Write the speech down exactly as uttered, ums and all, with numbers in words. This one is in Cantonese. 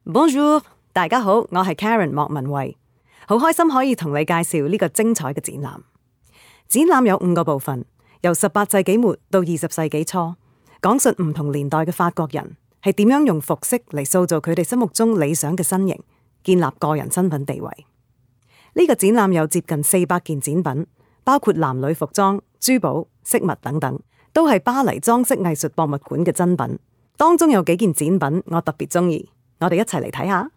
Bonjour，大家好，我係 Karen 莫文蔚，好開心可以同你介紹呢個精彩嘅展覽。展覽有五個部分，由十八世紀末到二十世紀初，講述唔同年代嘅法國人係點樣用服飾嚟塑造佢哋心目中理想嘅身形，建立個人身份地位。呢個展覽有接近四百件展品，包括男女服裝、珠寶、飾物等等，都係巴黎裝飾藝術博物館嘅珍品。當中有幾件展品我特別中意，我哋一齊嚟睇下。